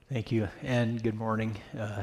Thank you, and good morning.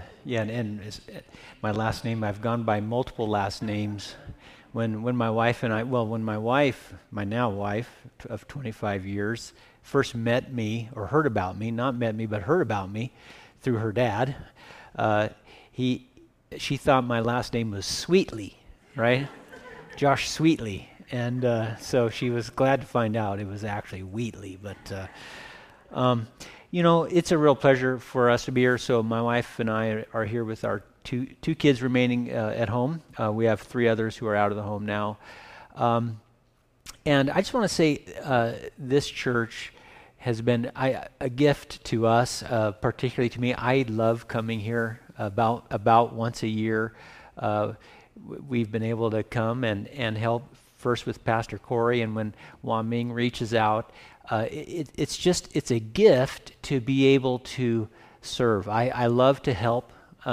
My last name, I've gone by multiple last names. When my wife and I, well, when my wife, my now wife of 25 years, first met me or heard about me, not met me, but heard about me through her dad, uh, he, she thought my last name was Sweetly, right? Josh Sweetly. And so she was glad to find out it was actually Wheatley, but um, it's a real pleasure for us to be here. So my wife and I are here with our two kids remaining at home. We have three others who are out of the home now. Um, and I just want to say this church has been a gift to us, particularly to me. I love coming here about once a year. We've been able to come and help first with Pastor Corey, and when Wah Ming reaches out, it's a gift to be able to serve. I love to help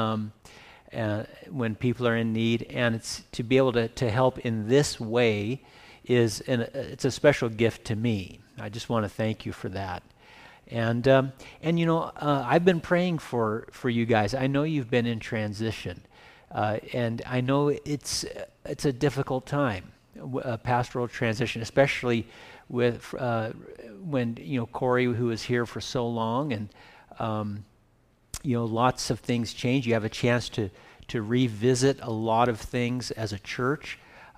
when people are in need, and it's to be able to help in this way it's a special gift to me. I just want to thank you for that. And I've been praying for you guys. I know you've been in transition, and I know it's a difficult time, a pastoral transition, especially with when Corey, who was here for so long, and lots of things change. You have a chance to revisit a lot of things as a church,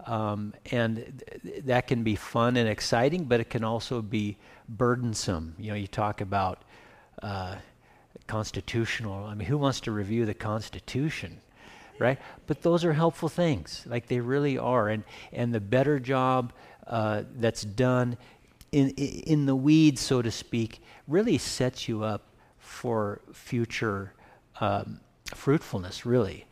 that can be fun and exciting, but it can also be burdensome. You talk about constitutional. I mean, who wants to review the Constitution, right? But those are helpful things, like they really are, and the better job that's done in the weeds, so to speak, really sets you up for future fruitfulness, really.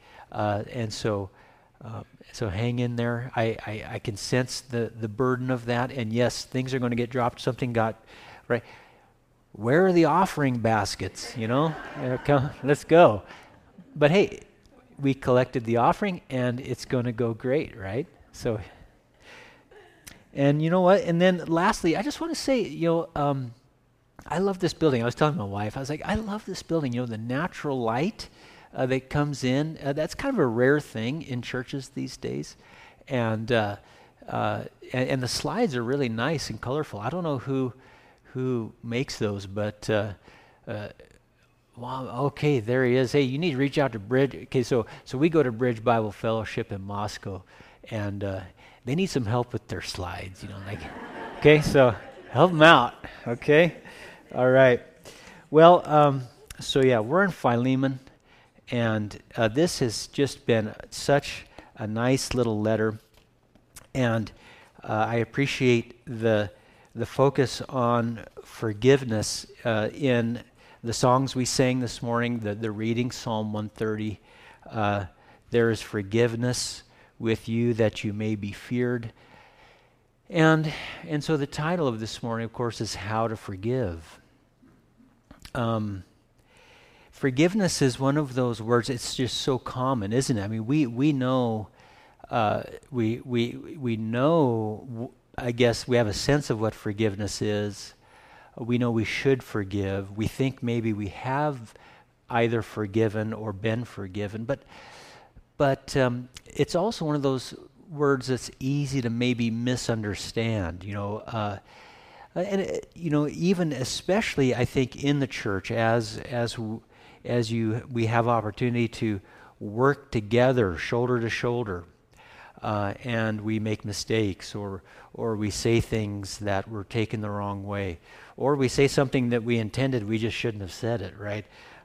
So hang in there. I can sense the burden of that, and yes, things are going to get dropped. Something got right. Where are the offering baskets? Come, let's go. But hey, we collected the offering, and it's going to go great, right? So. And you know what? And then lastly, I just want to say, I love this building. I was telling my wife, I was like, I love this building. The natural light that comes in, that's kind of a rare thing in churches these days. And the slides are really nice and colorful. I don't know who makes those, but wow, okay, there he is. Hey, you need to reach out to Bridge. Okay, so we go to Bridge Bible Fellowship in Moscow, and they need some help with their slides, okay, so help them out, okay? All right. Well, we're in Philemon, and this has just been such a nice little letter, and I appreciate the focus on forgiveness in the songs we sang this morning, the reading, Psalm 130. There is forgiveness with you that you may be feared. And so the title of this morning, of course, is How to Forgive. Forgiveness is one of those words, it's just so common, isn't it? I mean, we know, we know, I guess we have a sense of what forgiveness is. We know we should forgive. We think maybe we have either forgiven or been forgiven, but it's also one of those words that's easy to maybe misunderstand, even especially I think in the church as we have opportunity to work together, shoulder to shoulder, and we make mistakes, or we say things that were taken the wrong way, or we say something that we intended, we just shouldn't have said it, right?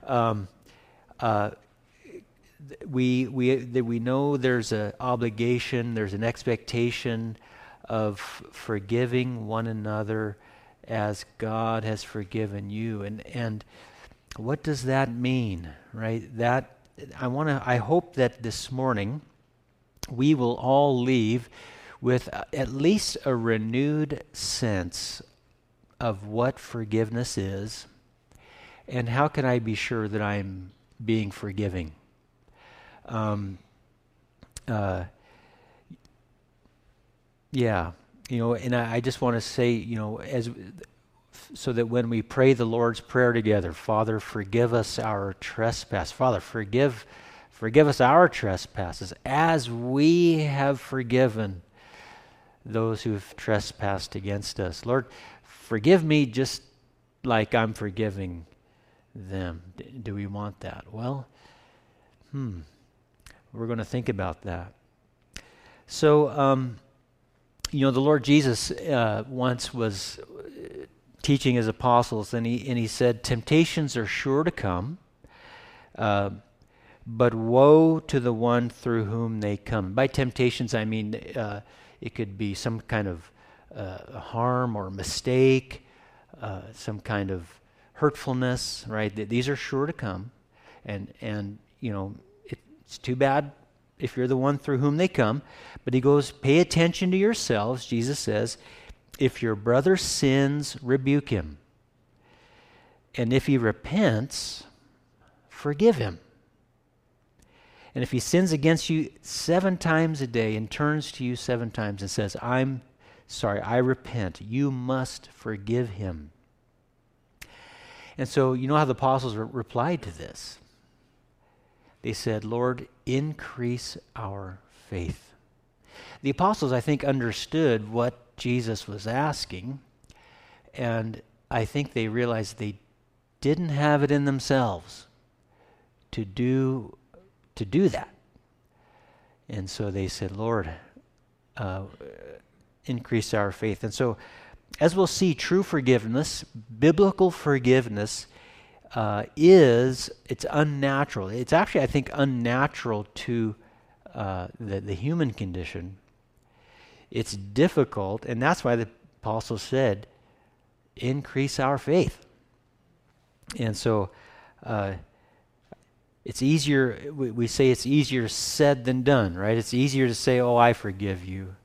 We know there's an obligation, there's an expectation of forgiving one another as God has forgiven you, and what does that mean, right? That I hope that this morning we will all leave with at least a renewed sense of what forgiveness is, and how can I be sure that I'm being forgiving. And I just want to say, as so that when we pray the Lord's Prayer together, Father, forgive us our trespass. Father, forgive us our trespasses as we have forgiven those who've trespassed against us. Lord, forgive me just like I'm forgiving them. Do we want that? Well, we're going to think about that. So, the Lord Jesus once was teaching his apostles, and he said, temptations are sure to come, but woe to the one through whom they come. By temptations, I mean it could be some kind of harm or mistake, some kind of hurtfulness, right? These are sure to come, and it's too bad if you're the one through whom they come. But he goes, pay attention to yourselves, Jesus says. If your brother sins, rebuke him. And if he repents, forgive him. And if he sins against you 7 times a day and turns to you 7 times and says, I'm sorry, I repent, you must forgive him. And so you know how the apostles replied to this? They said, Lord, increase our faith. The apostles, I think, understood what Jesus was asking, and I think they realized they didn't have it in themselves to do that. And so they said, Lord, increase our faith. And so, as we'll see, true forgiveness, biblical forgiveness, it's unnatural. It's actually, I think, unnatural to the human condition. It's difficult, and that's why the apostle said, increase our faith. And so it's easier, we say it's easier said than done, right? It's easier to say, oh, I forgive you,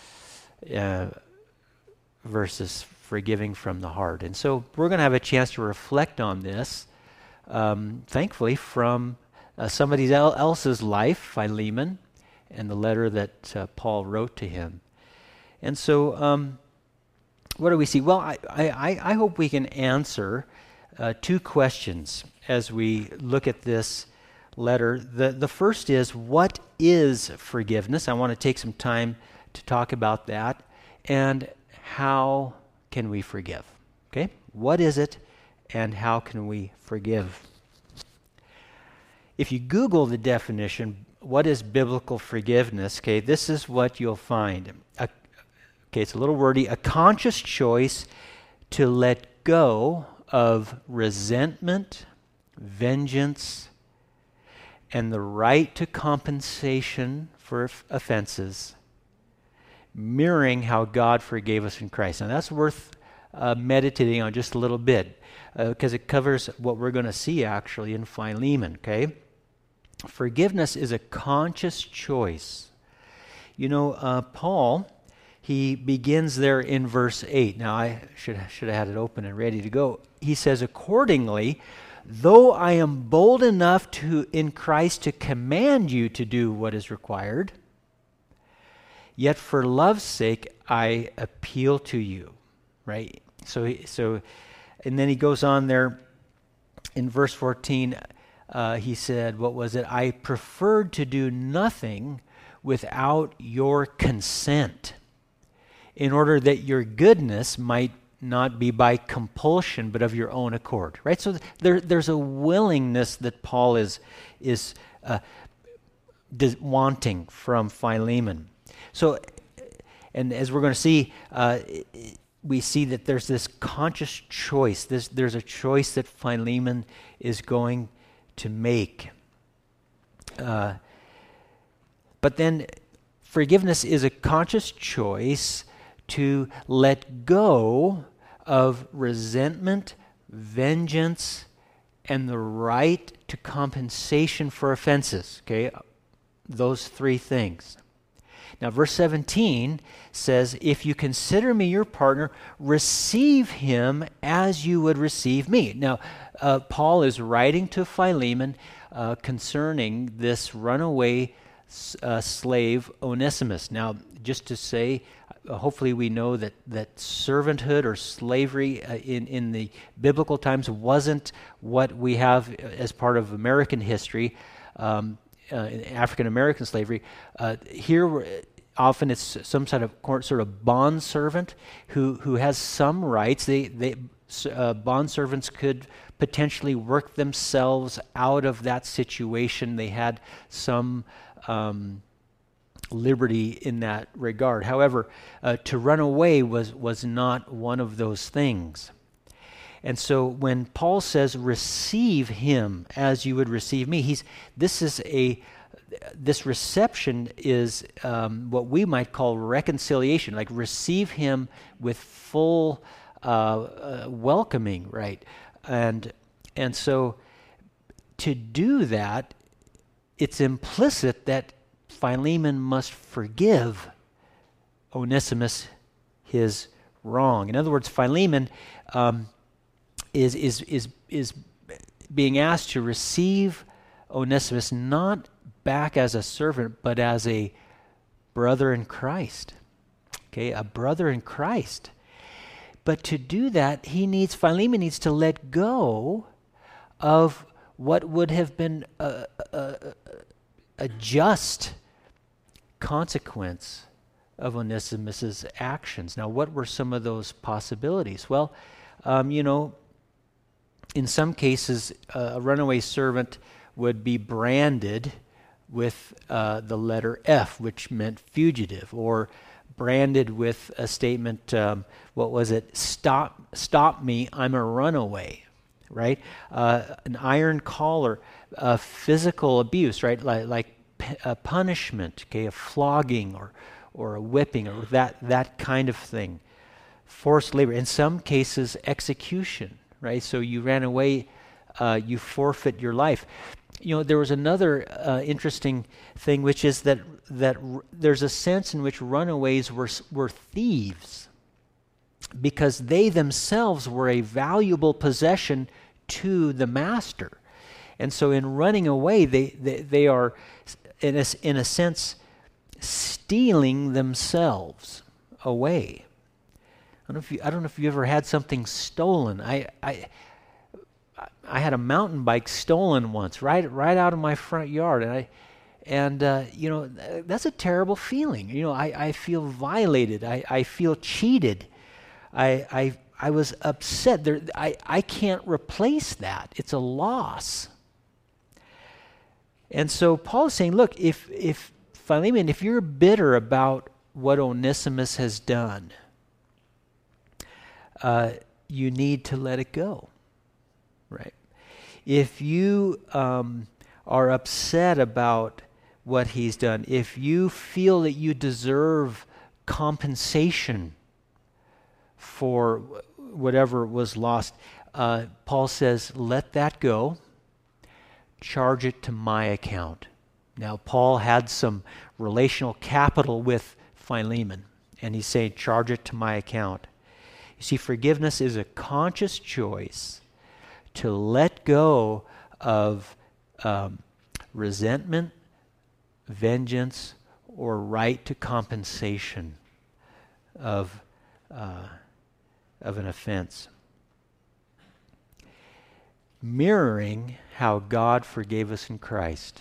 versus forgiving from the heart. And so we're going to have a chance to reflect on this, thankfully, from somebody else's life, Philemon, and the letter that Paul wrote to him. And so what do we see? Well, I hope we can answer 2 questions as we look at this letter. The first is, what is forgiveness? I want to take some time to talk about that. And how can we forgive? Okay? What is it, and how can we forgive? If you Google the definition, what is biblical forgiveness? Okay, this is what you'll find. It's a little wordy. A conscious choice to let go of resentment, vengeance, and the right to compensation for offenses, mirroring how God forgave us in Christ. Now that's worth meditating on just a little bit, because it covers what we're going to see actually in Philemon, okay? Forgiveness is a conscious choice. Paul, he begins there in verse 8. Now I should have had it open and ready to go. He says, accordingly, though I am bold enough in Christ to command you to do what is required, yet for love's sake, I appeal to you, right? So, and then he goes on there in verse 14, he said, what was it? I preferred to do nothing without your consent, in order that your goodness might not be by compulsion, but of your own accord, right? So there's a willingness that Paul is wanting from Philemon. So, and as we're going to see, we see that there's this conscious choice. There's a choice that Philemon is going to make. But then forgiveness is a conscious choice to let go of resentment, vengeance, and the right to compensation for offenses. Okay, those 3 things. Now, verse 17 says, if you consider me your partner, receive him as you would receive me. Now, Paul is writing to Philemon concerning this runaway slave Onesimus. Now, just to say, hopefully we know that servanthood or slavery in the biblical times wasn't what we have as part of American history, African American slavery. Here, often it's some sort of bond servant who has some rights. Bond servants could potentially work themselves out of that situation. They had some liberty in that regard. However, to run away was not one of those things. And so when Paul says, receive him as you would receive me, this reception is what we might call reconciliation, like receive him with full welcoming, right? And so to do that, it's implicit that Philemon must forgive Onesimus his wrong. In other words, Philemon is being asked to receive Onesimus not back as a servant, but as a brother in Christ. Okay, a brother in Christ. But to do that, Philemon needs to let go of what would have been a just consequence of Onesimus's actions. Now, what were some of those possibilities? Well, in some cases, a runaway servant would be branded with the letter F, which meant fugitive, or branded with a statement, what was it? Stop me, I'm a runaway, right? An iron collar, physical abuse, right? Like punishment, okay, a flogging or a whipping or that kind of thing. Forced labor. In some cases, execution, right? So you ran away, you forfeit your life. There was another interesting thing, which is that there's a sense in which runaways were thieves because they themselves were a valuable possession to the master. And so in running away, they are, in a sense, stealing themselves away. I don't know if you ever had something stolen. I had a mountain bike stolen once, right out of my front yard, and that's a terrible feeling. I feel violated. I feel cheated. I was upset. I can't replace that. It's a loss. And so Paul is saying, look, if Philemon, if you're bitter about what Onesimus has done, you need to let it go, right? If you are upset about what he's done, if you feel that you deserve compensation for whatever was lost, Paul says, let that go. Charge it to my account. Now, Paul had some relational capital with Philemon, and he's saying, charge it to my account. You see, forgiveness is a conscious choice to let go of resentment, vengeance, or right to compensation of an offense. Mirroring how God forgave us in Christ.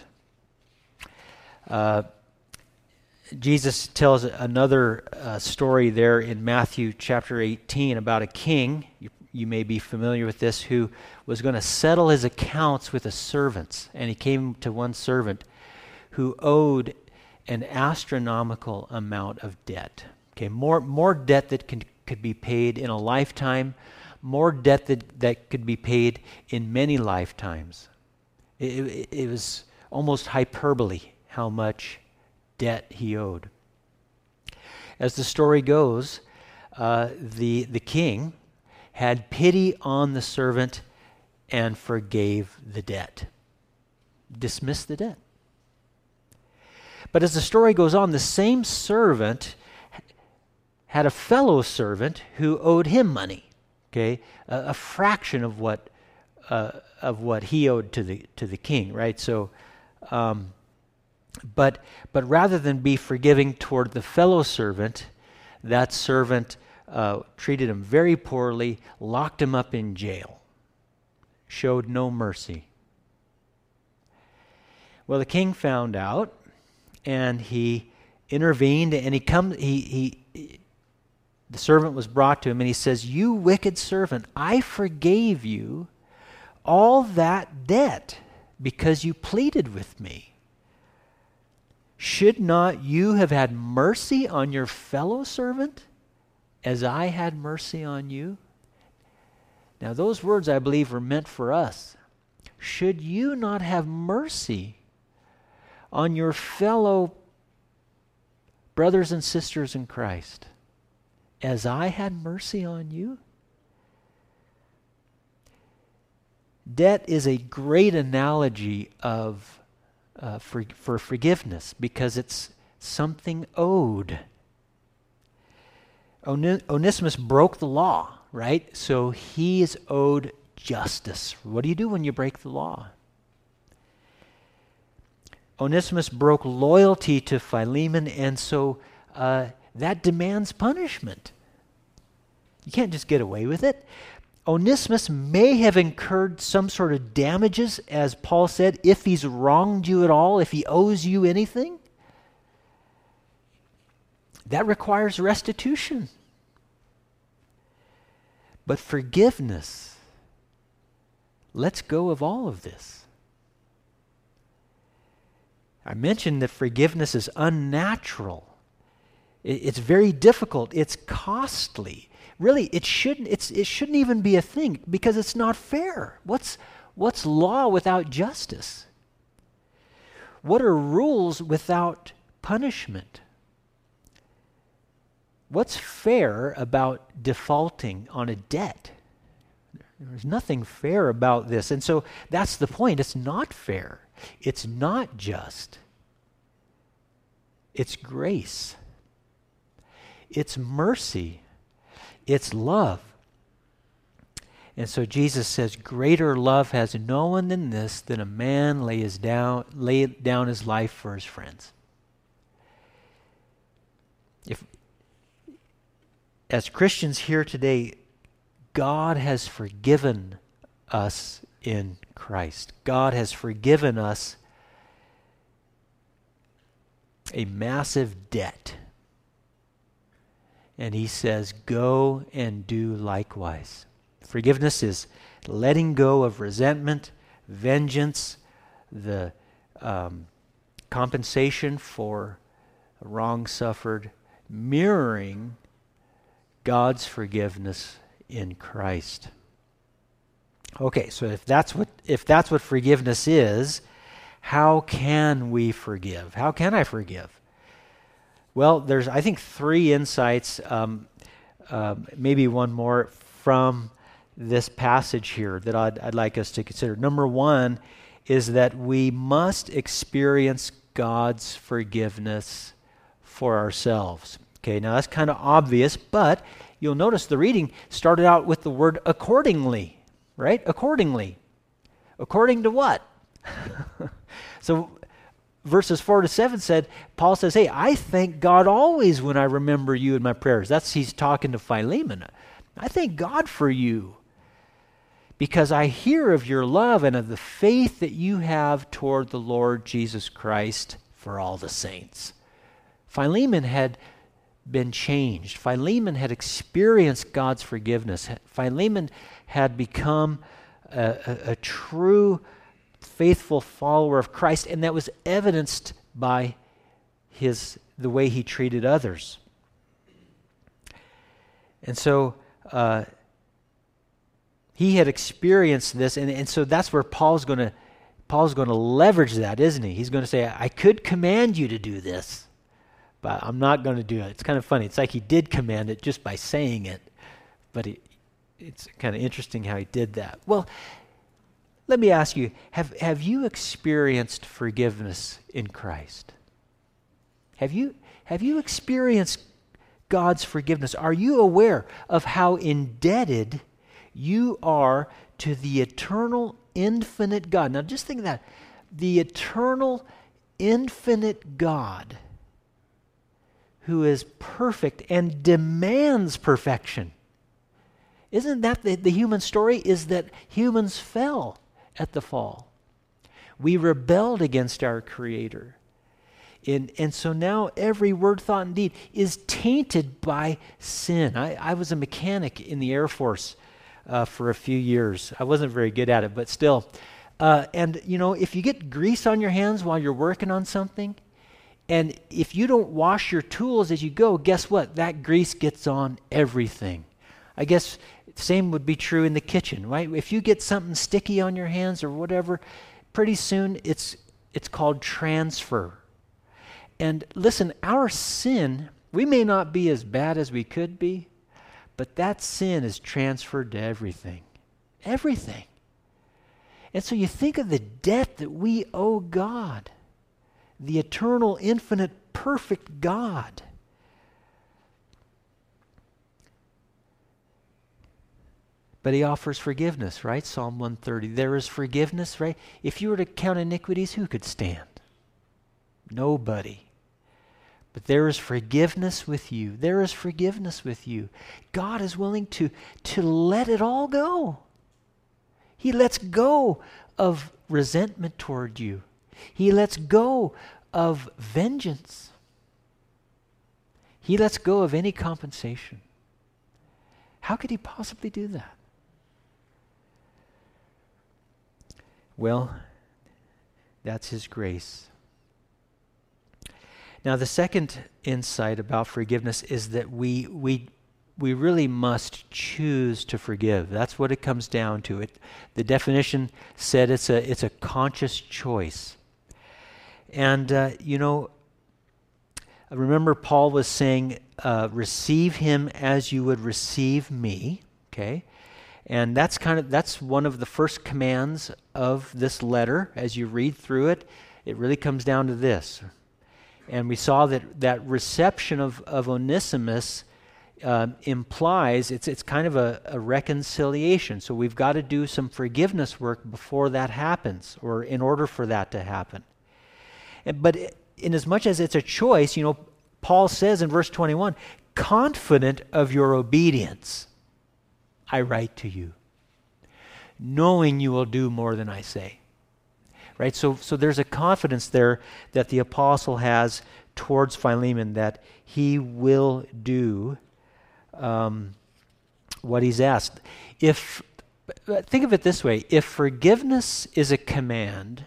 Jesus tells another story there in Matthew chapter 18 about a king, you may be familiar with this, who was going to settle his accounts with his servants. And he came to one servant who owed an astronomical amount of debt. Okay, more debt that could be paid in a lifetime, more debt that could be paid in many lifetimes. It was almost hyperbole how much debt he owed. As the story goes, the king had pity on the servant and forgave the debt, dismissed the debt. But as the story goes on, the same servant had a fellow servant who owed him money. Okay, a fraction of what he owed to the king, right? So, but rather than be forgiving toward the fellow servant, that servant treated him very poorly, locked him up in jail, showed no mercy. Well, the king found out, and he intervened, and the servant was brought to him, and he says, "You wicked servant, I forgave you all that debt because you pleaded with me. Should not you have had mercy on your fellow servant as I had mercy on you?" Now those words, I believe, are meant for us. Should you not have mercy on your fellow brothers and sisters in Christ as I had mercy on you? Debt is a great analogy of for forgiveness because it's something owed. Onesimus broke the law, right? So he is owed justice. What do you do when you break the law? Onesimus broke loyalty to Philemon, and so that demands punishment. You can't just get away with it. Onesimus may have incurred some sort of damages, as Paul said, if he's wronged you at all, if he owes you anything. That requires restitution. But forgiveness lets go of all of this. I mentioned that forgiveness is unnatural. It's very difficult. It's costly. Really, it shouldn't even be a thing because it's not fair. What's law without justice? What are rules without punishment? What's fair about defaulting on a debt? There's nothing fair about this. And so that's the point. It's not fair. It's not just. It's grace. It's mercy. It's love. And so Jesus says, greater love has no one than this, than a man lay down his life for his friends. As Christians here today, God has forgiven us in Christ. God has forgiven us a massive debt. And he says, go and do likewise. Forgiveness is letting go of resentment, vengeance, the compensation for wrong suffered, mirroring God's forgiveness in Christ. Okay, so if that's what forgiveness is, how can we forgive? How can I forgive? Well, there's, I think, 3 insights, maybe one more from this passage here that I'd like us to consider. Number 1 is that we must experience God's forgiveness for ourselves. Okay, now that's kind of obvious, but you'll notice the reading started out with the word accordingly, right? Accordingly. According to what? So verses 4-7 said, Paul says, hey, I thank God always when I remember you in my prayers. He's talking to Philemon. I thank God for you because I hear of your love and of the faith that you have toward the Lord Jesus Christ for all the saints. Philemon had been changed. Philemon had experienced God's forgiveness. Philemon had become a true faithful follower of Christ, and that was evidenced by the way he treated others. And so he had experienced this, and so that's where Paul's going to leverage that, isn't he? He's going to say, I could command you to do this, but I'm not going to do it. It's kind of funny. It's like he did command it just by saying it, but it's kind of interesting how he did that. Well, let me ask you, have you experienced forgiveness in Christ? Have you experienced God's forgiveness? Are you aware of how indebted you are to the eternal, infinite God? Now just think of that. The eternal, infinite God who is perfect and demands perfection. Isn't that the human story? Is that humans fell at the fall. We rebelled against our Creator. And so now every word, thought, and deed is tainted by sin. I was a mechanic in the Air Force for a few years. I wasn't very good at it, but still. And, if you get grease on your hands while you're working on something, and if you don't wash your tools as you go, guess what? That grease gets on everything. I guess the same would be true in the kitchen, right? If you get something sticky on your hands or whatever, pretty soon it's called transfer. And listen, our sin, we may not be as bad as we could be, but that sin is transferred to everything. Everything. And so you think of the debt that we owe God, the eternal, infinite, perfect God. But he offers forgiveness, right? Psalm 130. There is forgiveness, right? If you were to count iniquities, who could stand? Nobody. But there is forgiveness with you. There is forgiveness with you. God is willing to let it all go. He lets go of resentment toward you. He lets go of vengeance. He lets go of any compensation. How could he possibly do that? Well, that's his grace. Now, the second insight about forgiveness is that we really must choose to forgive. That's what it comes down to. The definition said it's a conscious choice. And, remember Paul was saying, receive him as you would receive me, okay? And that's one of the first commands of this letter. As you read through it, it really comes down to this. And we saw that reception of Onesimus implies it's kind of a reconciliation. So we've got to do some forgiveness work before that happens, or in order for that to happen. But in as much as it's a choice, Paul says in verse 21, confident of your obedience, I write to you, knowing you will do more than I say. Right? So there's a confidence there that the apostle has towards Philemon that he will do what he's asked. Think of it this way, if forgiveness is a command,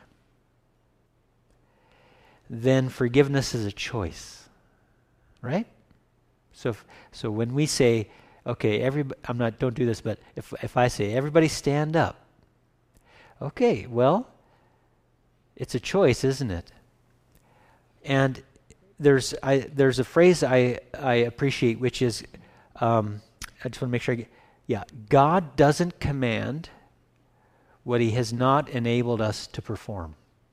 then forgiveness is a choice. Right? So when we say, okay, don't do this, but if I say, everybody stand up. Okay, well, it's a choice, isn't it? And there's a phrase I appreciate, which is, I just want to make sure God doesn't command what he has not enabled us to perform.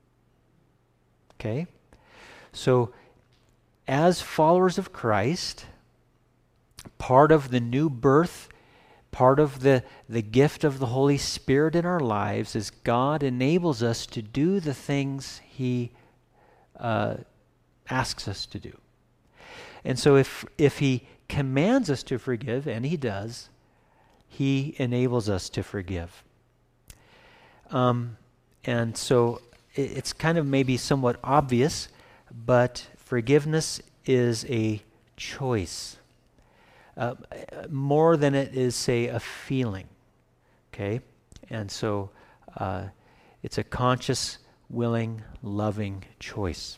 Okay? So, as followers of Christ, part of the new birth, part of the gift of the Holy Spirit in our lives is God enables us to do the things he asks us to do. And so if he commands us to forgive, and he does, he enables us to forgive. And so it's kind of maybe somewhat obvious, but forgiveness is a choice. More than it is, say, a feeling, okay? And so it's a conscious, willing, loving choice.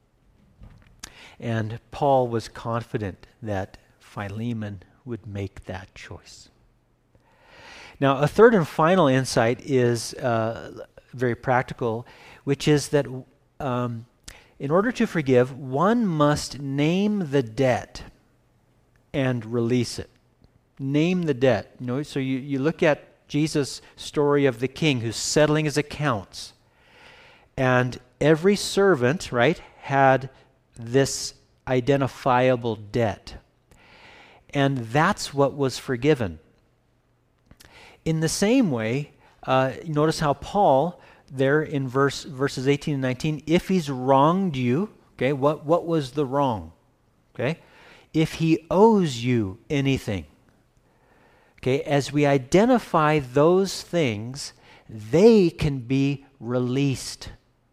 And Paul was confident that Philemon would make that choice. Now, a third and final insight is very practical, which is that in order to forgive, one must name the debt and release it. Name the debt. So you look at Jesus' story of the king who's settling his accounts. And every servant, right, had this identifiable debt. And that's what was forgiven. In the same way, notice how Paul, there in verses 18 and 19, if he's wronged you, okay, what was the wrong? Okay? if he owes you anything. Okay, as we identify those things, they can be released.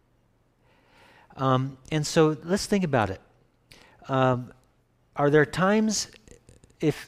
And so let's think about it. Are there times if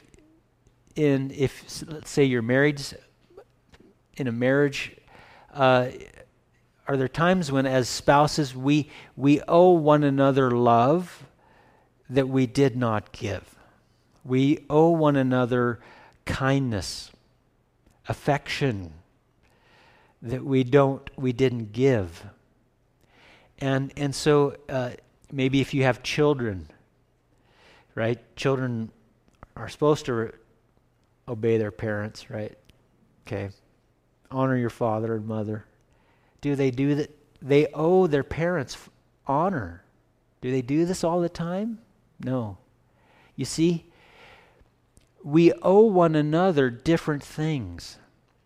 let's say you're married in a marriage, are there times when as spouses we owe one another love that we did not give? We owe one another kindness, affection that we didn't give. And so maybe if you have children, right? Children are supposed to obey their parents, right? Okay. Honor your father and mother. Do they do that? They owe their parents honor. Do they do this all the time? No. You see, we owe one another different things.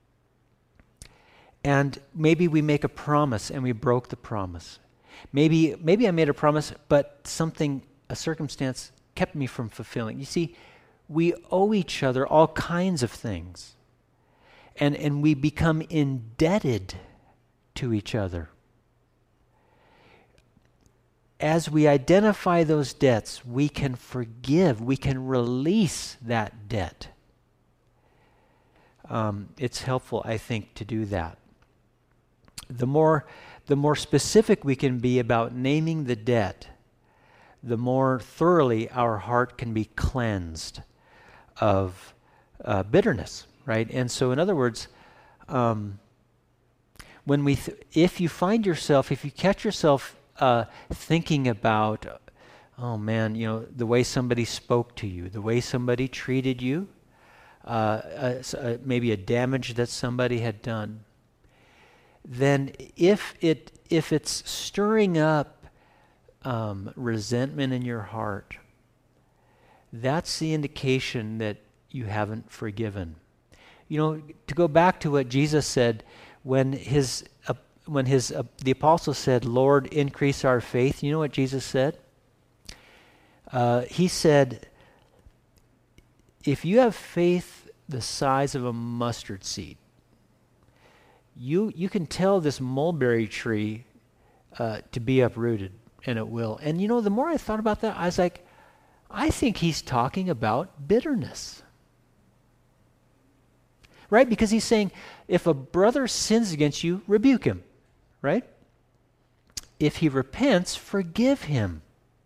And maybe we make a promise and we broke the promise. Maybe I made a promise, but a circumstance kept me from fulfilling. You see, we owe each other all kinds of things. And we become indebted to each other. As we identify those debts, we can forgive, we can release that debt. It's helpful, I think, to do that. The more specific we can be about naming the debt, the more thoroughly our heart can be cleansed of bitterness, right? And so, in other words, if you catch yourself thinking about, oh man, the way somebody spoke to you, the way somebody treated you, maybe a damage that somebody had done, then if it's stirring up resentment in your heart, that's the indication that you haven't forgiven. To go back to what Jesus said when the apostles said, "Lord, increase our faith," you know what Jesus said? He said, if you have faith the size of a mustard seed, you can tell this mulberry tree to be uprooted, and it will. And the more I thought about that, I was like, I think he's talking about bitterness. Right? Because he's saying, if a brother sins against you, rebuke him. Right? If he repents, forgive him.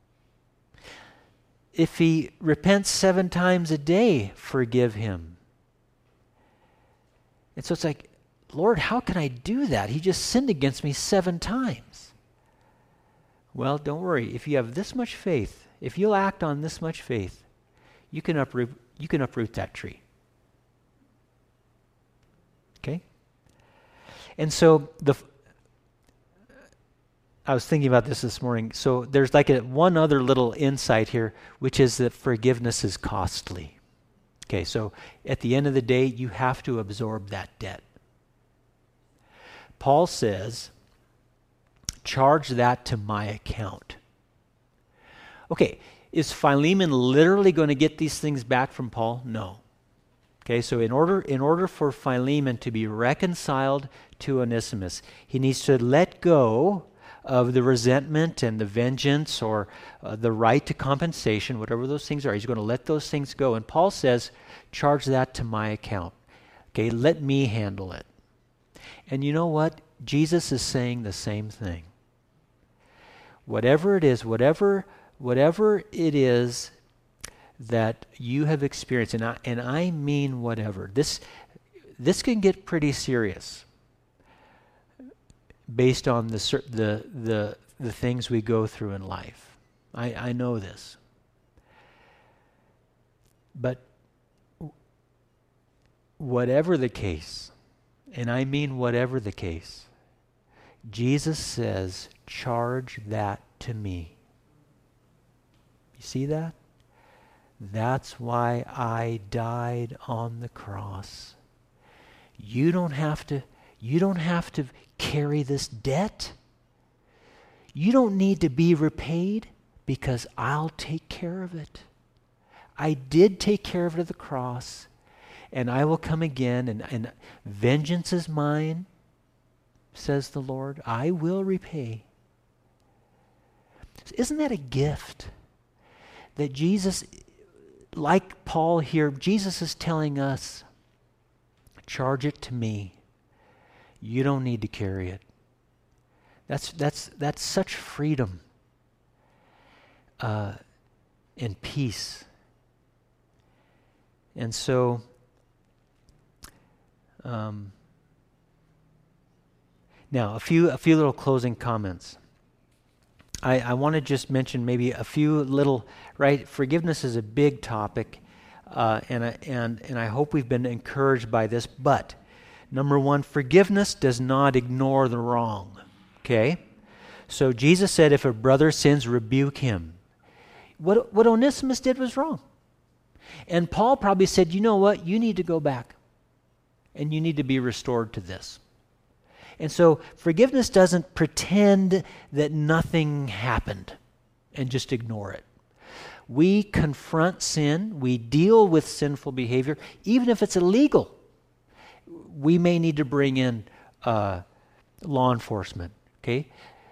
If he repents 7 times a day, forgive him. And so it's like, Lord, how can I do that? He just sinned against me 7 times. Well, don't worry. If you have this much faith, if you'll act on this much faith, you can uproot that tree. Okay? And so I was thinking about this morning. So there's like one other little insight here, which is that forgiveness is costly. Okay, so at the end of the day, you have to absorb that debt. Paul says, charge that to my account. Okay, is Philemon literally going to get these things back from Paul? No. Okay, so in order for Philemon to be reconciled to Onesimus, he needs to let go of the resentment and the vengeance or the right to compensation, whatever those things are. He's going to let those things go. And Paul says, charge that to my account. Okay, let me handle it. And you know what? Jesus is saying the same thing. Whatever it is, whatever it is that you have experienced, and I mean whatever. This can get pretty serious based on the things we go through in life. I know this. But whatever the case, and I mean whatever the case, Jesus says, charge that to me. You see that? That's why I died on the cross. You don't have to carry this debt. You don't need to be repaid because I'll take care of it. I did take care of it at the cross, and I will come again, and vengeance is mine, says the Lord. I will repay. Isn't that a gift? That Jesus, like Paul here, Jesus is telling us, charge it to me. You don't need to carry it. That's such freedom and peace. And so, now a few little closing comments. I want to just mention maybe a few little, right? Forgiveness is a big topic, and I hope we've been encouraged by this. But number one, forgiveness does not ignore the wrong. Okay, so Jesus said, if a brother sins, rebuke him. What Onesimus did was wrong, and Paul probably said, you know what? You need to go back, and you need to be restored to this. And so forgiveness doesn't pretend that nothing happened and just ignore it. We confront sin. We deal with sinful behavior, even if it's illegal. We may need to bring in law enforcement, okay?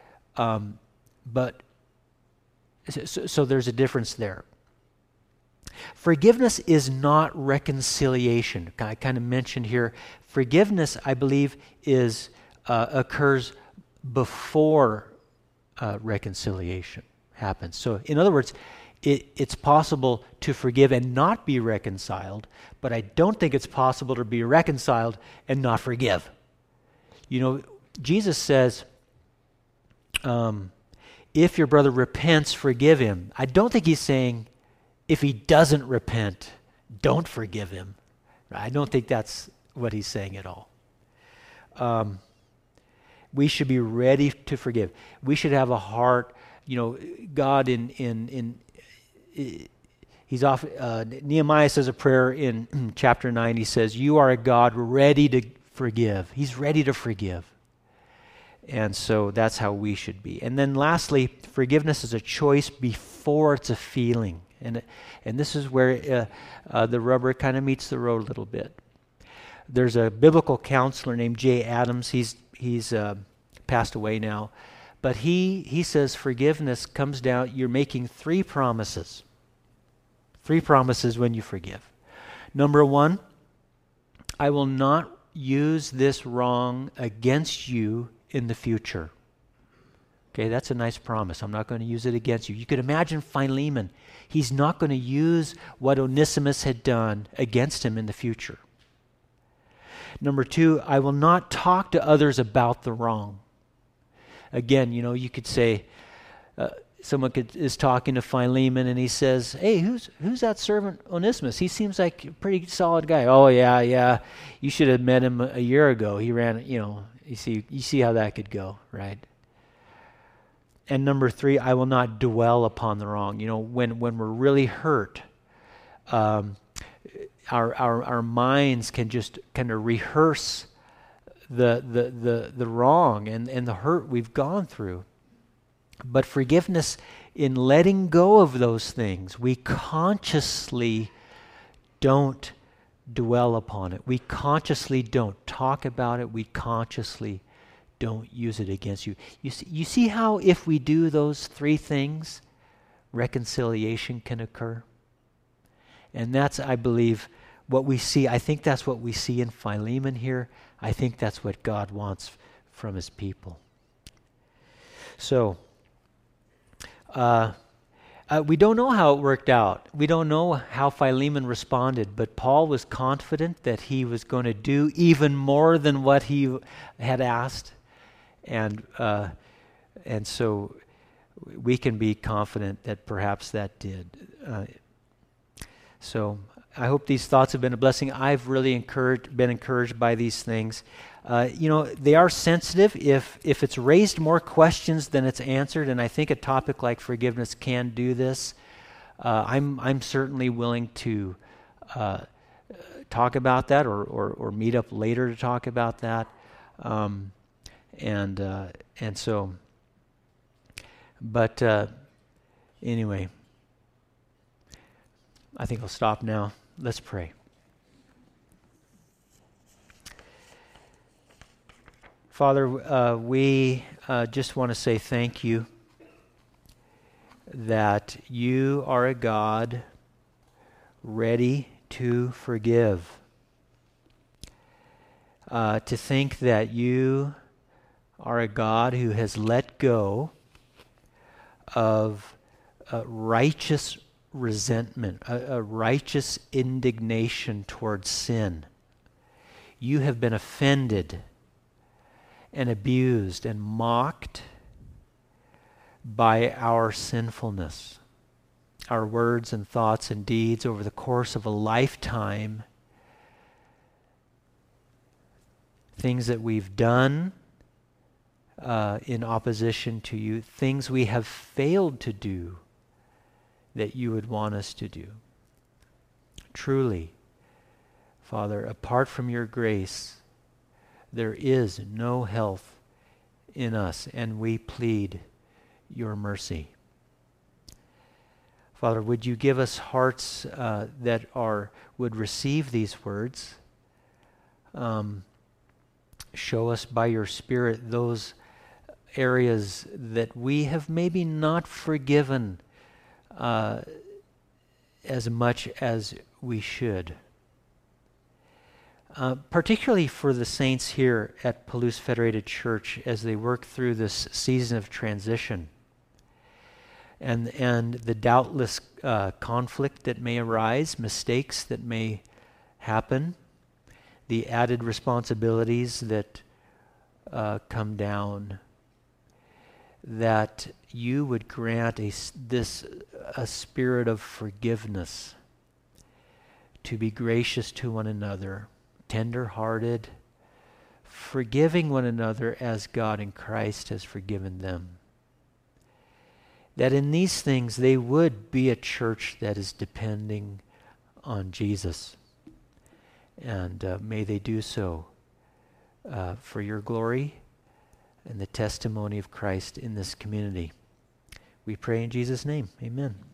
But so there's a difference there. Forgiveness is not reconciliation. I kind of mentioned here, forgiveness, I believe, occurs before reconciliation happens. So in other words, it's possible to forgive and not be reconciled, but I don't think it's possible to be reconciled and not forgive. You know, Jesus says, if your brother repents, forgive him. I don't think he's saying, if he doesn't repent, don't forgive him. I don't think that's what he's saying at all. We should be ready to forgive. We should have a heart. You know, God he's off. Nehemiah says a prayer in chapter 9. He says, "You are a God ready to forgive." He's ready to forgive, and so that's how we should be. And then, lastly, forgiveness is a choice before it's a feeling, and this is where the rubber kind of meets the road a little bit. There's a biblical counselor named Jay Adams. He's passed away now. But he says forgiveness comes down, you're making three promises. Three promises when you forgive. Number one, I will not use this wrong against you in the future. Okay, that's a nice promise. I'm not going to use it against you. You could imagine Philemon. He's not going to use what Onesimus had done against him in the future. Number two, I will not talk to others about the wrong. Again, you know, you could say, someone is talking to Philemon and he says, hey, who's that servant Onesimus? He seems like a pretty solid guy. Oh, yeah. You should have met him a year ago. He ran, you see how that could go, right? And number three, I will not dwell upon the wrong. You know, when we're really hurt, our minds can just kind of rehearse the wrong and the hurt we've gone through. But forgiveness, in letting go of those things, we consciously don't dwell upon it. We consciously don't talk about it. We consciously don't use it against you. You see how if we do those three things, reconciliation can occur? And that's, I believe, what we see. I think that's what we see in Philemon here. I think that's what God wants from his people. So, we don't know how it worked out. We don't know how Philemon responded, but Paul was confident that he was going to do even more than what he had asked. And so we can be confident that perhaps that did. So I hope these thoughts have been a blessing. I've really been encouraged by these things. They are sensitive if it's raised more questions than it's answered, and I think a topic like forgiveness can do this. I'm certainly willing to talk about that or meet up later to talk about that. Anyway, I think I'll stop now. Let's pray. Father, we just want to say thank you that you are a God ready to forgive. To think that you are a God who has let go of righteous resentment, a righteous indignation towards sin. You have been offended and abused and mocked by our sinfulness, our words and thoughts and deeds over the course of a lifetime, things that we've done in opposition to you, things we have failed to do that you would want us to do. Truly, Father, apart from your grace, there is no health in us, and we plead your mercy. Father, would you give us hearts that would receive these words? Show us by your Spirit those areas that we have maybe not forgiven as much as we should. Particularly for the saints here at Palouse Federated Church as they work through this season of transition and the doubtless conflict that may arise, mistakes that may happen, the added responsibilities that come down, that you would grant a spirit of forgiveness, to be gracious to one another, tender-hearted, forgiving one another as God in Christ has forgiven them. That in these things they would be a church that is depending on Jesus. And may they do so for your glory and the testimony of Christ in this community. We pray in Jesus' name. Amen.